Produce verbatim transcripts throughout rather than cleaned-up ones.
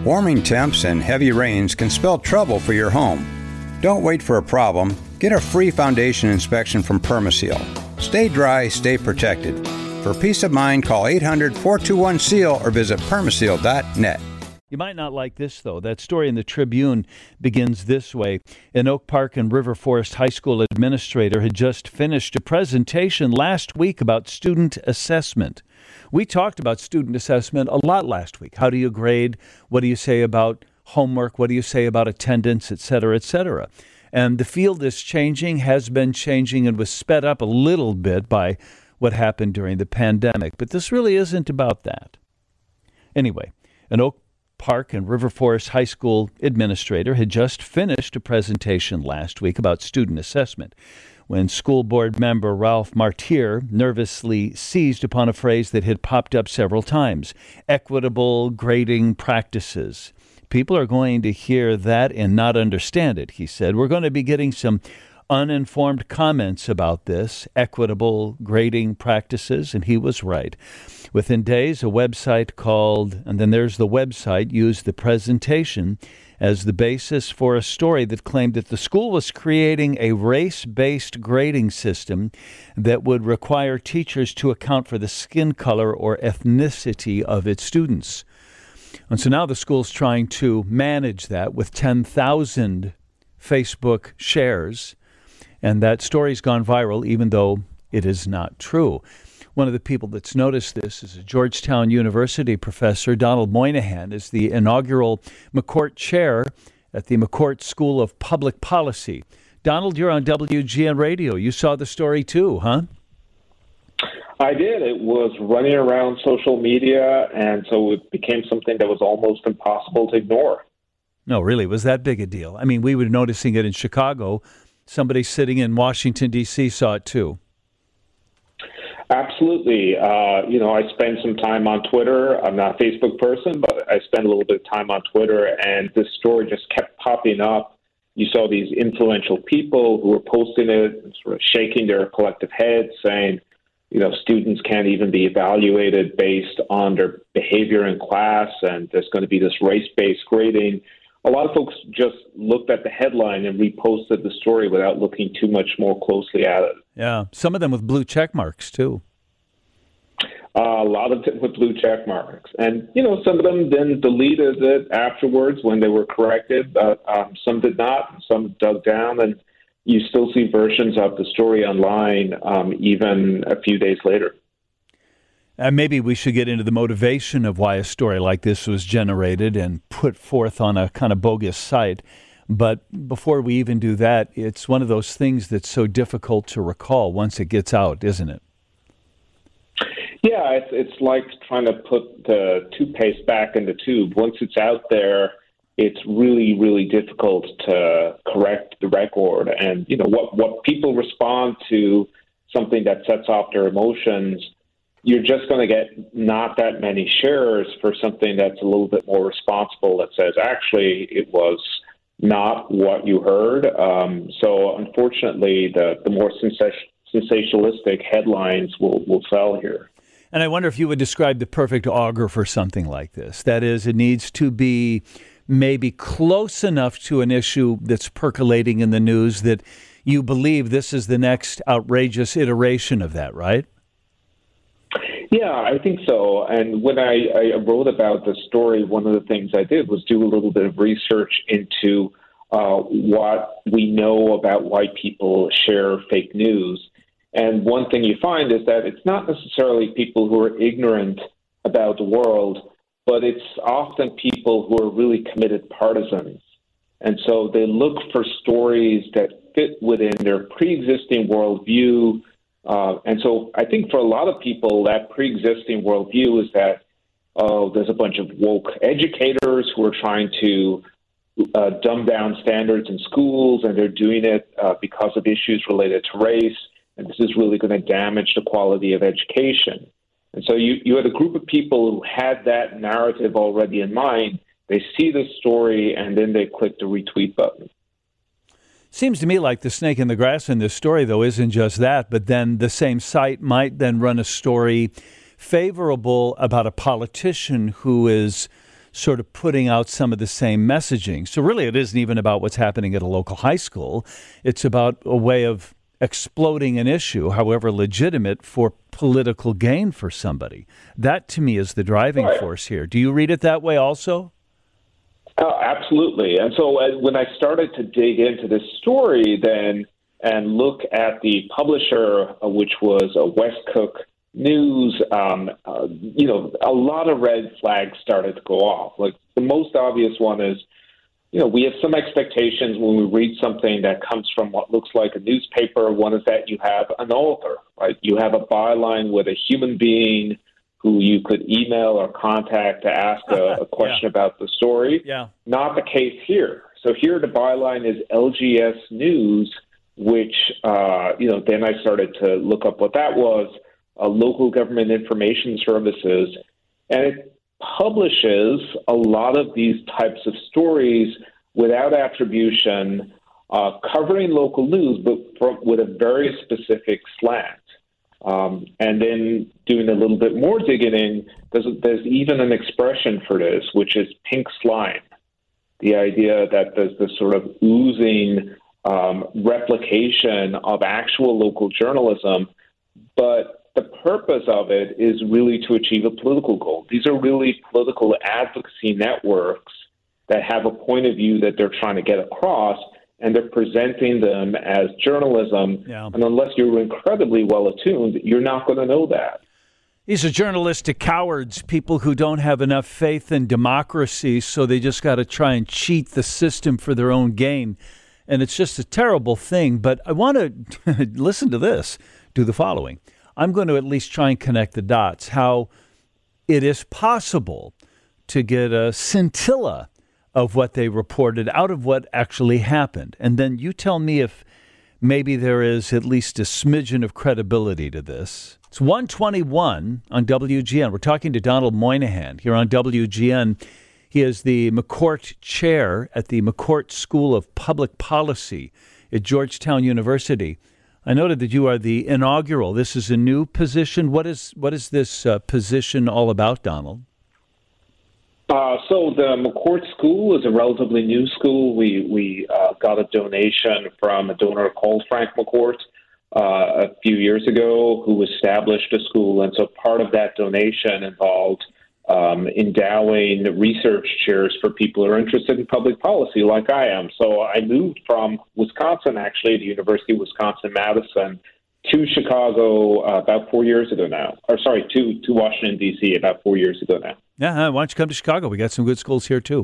Warming temps and heavy rains can spell trouble for your home. Don't wait for a problem. Get a free foundation inspection from Permaseal. Stay dry, stay protected. For peace of mind, call eight hundred, four two one, S E A L or visit permaseal dot net. You might not like this, though. That story in the Tribune begins this way. An Oak Park and River Forest High School administrator had just finished a presentation last week about student assessment. We talked about student assessment a lot last week. How do you grade? What do you say about homework? What do you say about attendance, et cetera, et cetera? And the field is changing, has been changing, and was sped up a little bit by what happened during the pandemic. But this really isn't about that. Anyway, an Oak Park and River Forest High School administrator had just finished a presentation last week about student assessment when school board member Ralph Martier nervously seized upon a phrase that had popped up several times: equitable grading practices. People are going to hear that and not understand it, he said. We're going to be getting some uninformed comments about this, equitable grading practices, and he was right. Within days, a website called, and then there's the website, used the presentation as the basis for a story that claimed that the school was creating a race-based grading system that would require teachers to account for the skin color or ethnicity of its students. And so now the school's trying to manage that with ten thousand Facebook shares, and that story's gone viral even though it is not true. One of the people that's noticed this is a Georgetown University professor. Donald Moynihan is the inaugural McCourt Chair at the McCourt School of Public Policy. Donald, you're on W G N Radio. You saw the story too, huh? I did. It was running around social media, and so it became something that was almost impossible to ignore. No, really, was that big a deal? I mean, we were noticing it in Chicago. Somebody sitting in Washington, D C saw it too. Absolutely. Uh, you know, I spend some time on Twitter. I'm not a Facebook person, but I spend a little bit of time on Twitter, and this story just kept popping up. You saw these influential people who were posting it, sort of shaking their collective heads, saying, you know, students can't even be evaluated based on their behavior in class, and there's going to be this race-based grading. A lot of folks just looked at the headline and reposted the story without looking too much more closely at it. Yeah, some of them with blue check marks, too. Uh, a lot of them with blue check marks. And, you know, some of them then deleted it afterwards when they were corrected. But um, some did not. Some dug down. And you still see versions of the story online um, even a few days later. And maybe we should get into the motivation of why a story like this was generated and put forth on a kind of bogus site. But before we even do that, it's one of those things that's so difficult to recall once it gets out, isn't it? Yeah, it's, it's like trying to put the toothpaste back in the tube. Once it's out there, it's really, really difficult to correct the record. And, you know, what, what people respond to something that sets off their emotions, you're just going to get not that many shares for something that's a little bit more responsible that says, actually, it was not what you heard. Um, so, unfortunately, the, the more sens- sensationalistic headlines will, will sell here. And I wonder if you would describe the perfect augur for something like this. That is, it needs to be maybe close enough to an issue that's percolating in the news that you believe this is the next outrageous iteration of that, right? Yeah, I think so. And when I, I wrote about the story, one of the things I did was do a little bit of research into uh, what we know about why people share fake news. And one thing you find is that it's not necessarily people who are ignorant about the world, but it's often people who are really committed partisans. And so they look for stories that fit within their pre-existing worldview. Uh, and so I think for a lot of people, that pre-existing worldview is that, oh, there's a bunch of woke educators who are trying to uh, dumb down standards in schools, and they're doing it uh, because of issues related to race. And this is really going to damage the quality of education. And so you, you had a group of people who had that narrative already in mind. They see this story, and then they click the retweet button. Seems to me like the snake in the grass in this story, though, isn't just that, but then the same site might then run a story favorable about a politician who is sort of putting out some of the same messaging. So really, it isn't even about what's happening at a local high school. It's about a way of exploding an issue, however legitimate, for political gain for somebody. That, to me, is the driving right. force here. Do you read it that way also? Oh, absolutely. And so uh, when I started to dig into this story then and look at the publisher, uh, which was uh, West Cook News, um, uh, you know, a lot of red flags started to go off. Like the most obvious one is, you know, we have some expectations when we read something that comes from what looks like a newspaper. One is that you have an author, right? You have a byline with a human being who you could email or contact to ask a, a question yeah. about the story. Yeah. Not the case here. So here the byline is L G S News, which, uh, you know, then I started to look up what that was, uh, Local Government Information Services. And it publishes a lot of these types of stories without attribution, uh, covering local news, but from, with a very specific slant. Um, and then doing a little bit more digging in, there's, there's even an expression for this, which is pink slime. The idea that there's this sort of oozing um, replication of actual local journalism, but the purpose of it is really to achieve a political goal. These are really political advocacy networks that have a point of view that they're trying to get across, and they're presenting them as journalism. Yeah. And unless you're incredibly well attuned, you're not going to know that. These are journalistic cowards, people who don't have enough faith in democracy, so they just got to try and cheat the system for their own gain. And it's just a terrible thing. But I want to listen to this, do the following. I'm going to at least try and connect the dots, how it is possible to get a scintilla of what they reported out of what actually happened. And then you tell me if maybe there is at least a smidgen of credibility to this. It's one twenty-one on W G N. We're talking to Donald Moynihan here on W G N. He is the McCourt Chair at the McCourt School of Public Policy at Georgetown University. I noted that you are the inaugural. This is a new position. What is what is this uh, position all about, Donald? Uh, so the McCourt School is a relatively new school. We we uh, got a donation from a donor called Frank McCourt uh, a few years ago, who established a school, and so part of that donation involved um, endowing research chairs for people who are interested in public policy, like I am. So I moved from Wisconsin, actually, the University of Wisconsin-Madison, to Chicago uh, about four years ago now. Or sorry, to to Washington, D C about four years ago now. Yeah, why don't you come to Chicago? We got some good schools here, too.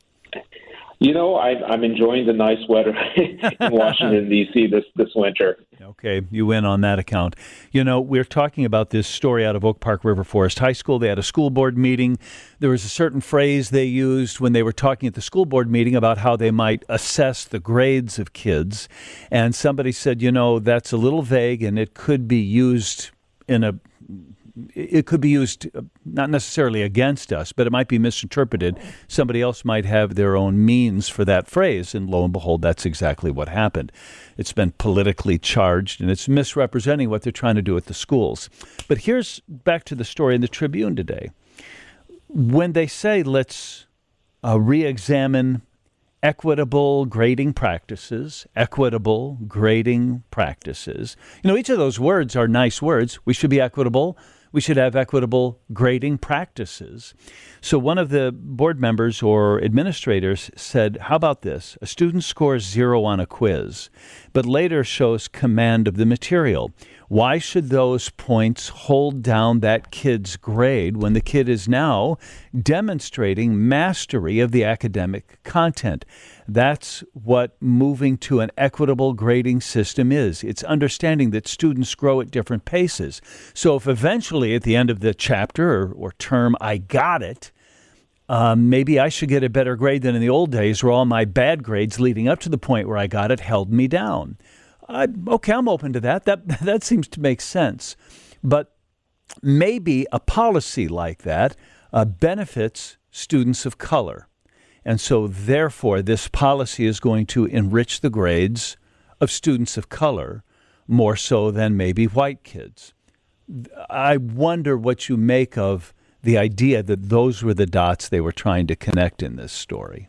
You know, I, I'm enjoying the nice weather in Washington, D C this, this winter. Okay, you win on that account. You know, we're talking about this story out of Oak Park River Forest High School. They had a school board meeting. There was a certain phrase they used when they were talking at the school board meeting about how they might assess the grades of kids. And somebody said, you know, that's a little vague, and it could be used in a It could be used not necessarily against us, but it might be misinterpreted. Somebody else might have their own means for that phrase, and lo and behold, that's exactly what happened. It's been politically charged, and it's misrepresenting what they're trying to do at the schools. But here's back to the story in the Tribune today. When they say let's uh, re-examine equitable grading practices, equitable grading practices. You know, each of those words are nice words. We should be equitable. We should have equitable grading practices. So one of the board members or administrators said, how about this? A student scores zero on a quiz, but later shows command of the material. Why should those points hold down that kid's grade when the kid is now demonstrating mastery of the academic content? That's what moving to an equitable grading system is. It's understanding that students grow at different paces. So if eventually at the end of the chapter or, or term I got it, um, maybe I should get a better grade than in the old days where all my bad grades leading up to the point where I got it held me down. I, okay, I'm open to that. That that seems to make sense. But maybe a policy like that uh, benefits students of color. And so, therefore, this policy is going to enrich the grades of students of color more so than maybe white kids. I wonder what you make of the idea that those were the dots they were trying to connect in this story?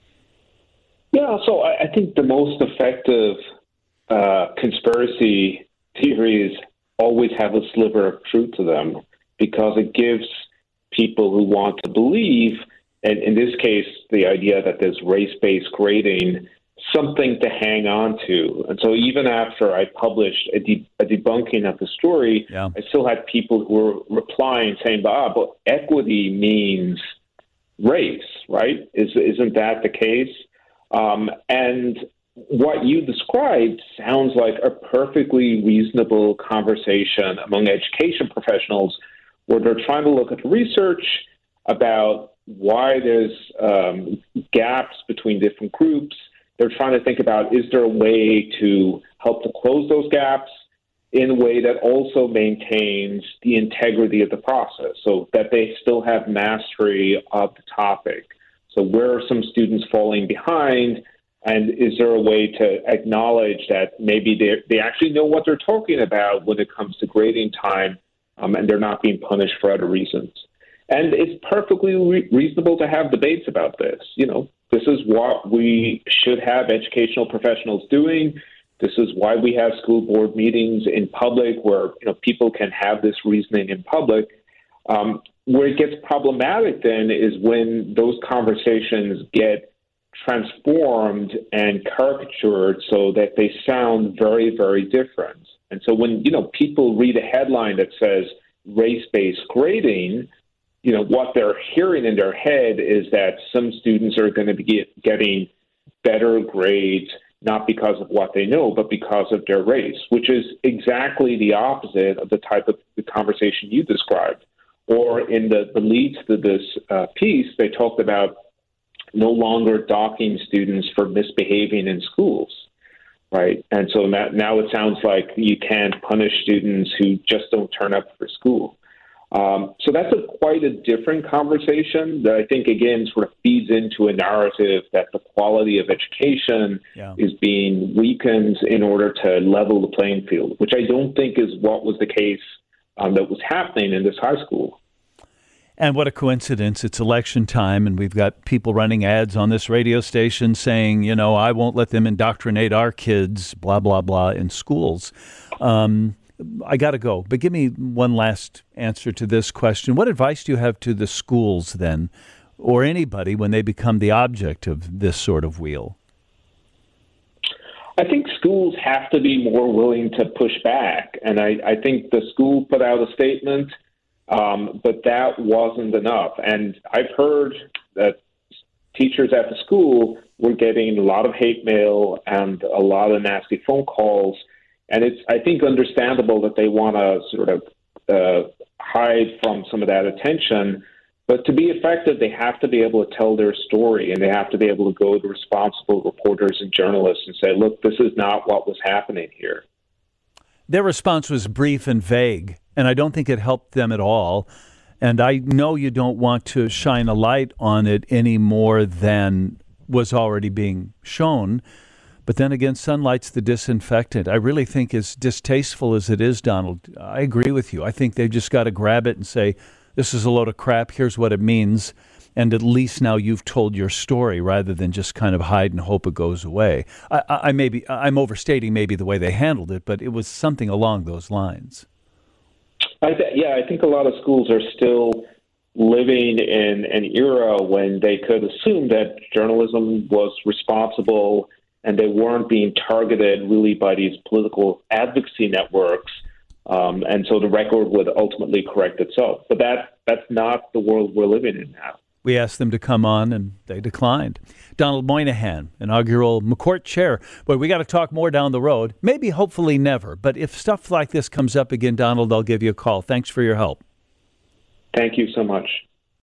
Yeah, so I, I think the most effective uh, conspiracy theories always have a sliver of truth to them because it gives people who want to believe, and in this case, the idea that there's race-based grading, something to hang on to. And so even after I published a, de- a debunking of the story, yeah. I still had people who were replying saying, ah, but equity means race, right? Is, isn't that the case? Um, and what you described sounds like a perfectly reasonable conversation among education professionals where they're trying to look at the research about why there's um, gaps between different groups. They're trying to think about, is there a way to help to close those gaps in a way that also maintains the integrity of the process so that they still have mastery of the topic? So where are some students falling behind? And is there a way to acknowledge that maybe they they actually know what they're talking about when it comes to grading time, um, and they're not being punished for other reasons? And it's perfectly re- reasonable to have debates about this. You know, this is what we should have educational professionals doing. This is why we have school board meetings in public where, you know, people can have this reasoning in public. Um, where it gets problematic then is when those conversations get transformed and caricatured so that they sound very, very different. And so when, you know, people read a headline that says race-based grading, you know, what they're hearing in their head is that some students are going to be get, getting better grades, not because of what they know, but because of their race, which is exactly the opposite of the type of the conversation you described. Or in the, the lead to this uh, piece, they talked about no longer docking students for misbehaving in schools, right? And so now, now it sounds like you can't punish students who just don't turn up for school. Um, so that's a quite a different conversation that I think, again, sort of feeds into a narrative that the quality of education yeah. is being weakened in order to level the playing field, which I don't think is what was the case um, that was happening in this high school. And what a coincidence. It's election time, and we've got people running ads on this radio station saying, you know, I won't let them indoctrinate our kids, blah, blah, blah, in schools. Um, I got to go. But give me one last answer to this question. What advice do you have to the schools then, or anybody, when they become the object of this sort of wheel? I think schools have to be more willing to push back. And I, I think the school put out a statement, um, but that wasn't enough. And I've heard that teachers at the school were getting a lot of hate mail and a lot of nasty phone calls. And it's, I think, understandable that they want to sort of uh, hide from some of that attention. But to be effective, they have to be able to tell their story, and they have to be able to go to responsible reporters and journalists and say, look, this is not what was happening here. Their response was brief and vague, and I don't think it helped them at all. And I know you don't want to shine a light on it any more than was already being shown. But then again, sunlight's the disinfectant. I really think, as distasteful as it is, Donald, I agree with you. I think they've just got to grab it and say, this is a load of crap, here's what it means, and at least now you've told your story rather than just kind of hide and hope it goes away. I, I, I may be, I'm overstating maybe the way they handled it, but it was something along those lines. I th- yeah, I think a lot of schools are still living in an era when they could assume that journalism was responsible and they weren't being targeted really by these political advocacy networks. Um, and so the record would ultimately correct itself. But that that's not the world we're living in now. We asked them to come on, and they declined. Donald Moynihan, inaugural McCourt chair. But we got to talk more down the road. Maybe, hopefully, never. But if stuff like this comes up again, Donald, I'll give you a call. Thanks for your help. Thank you so much.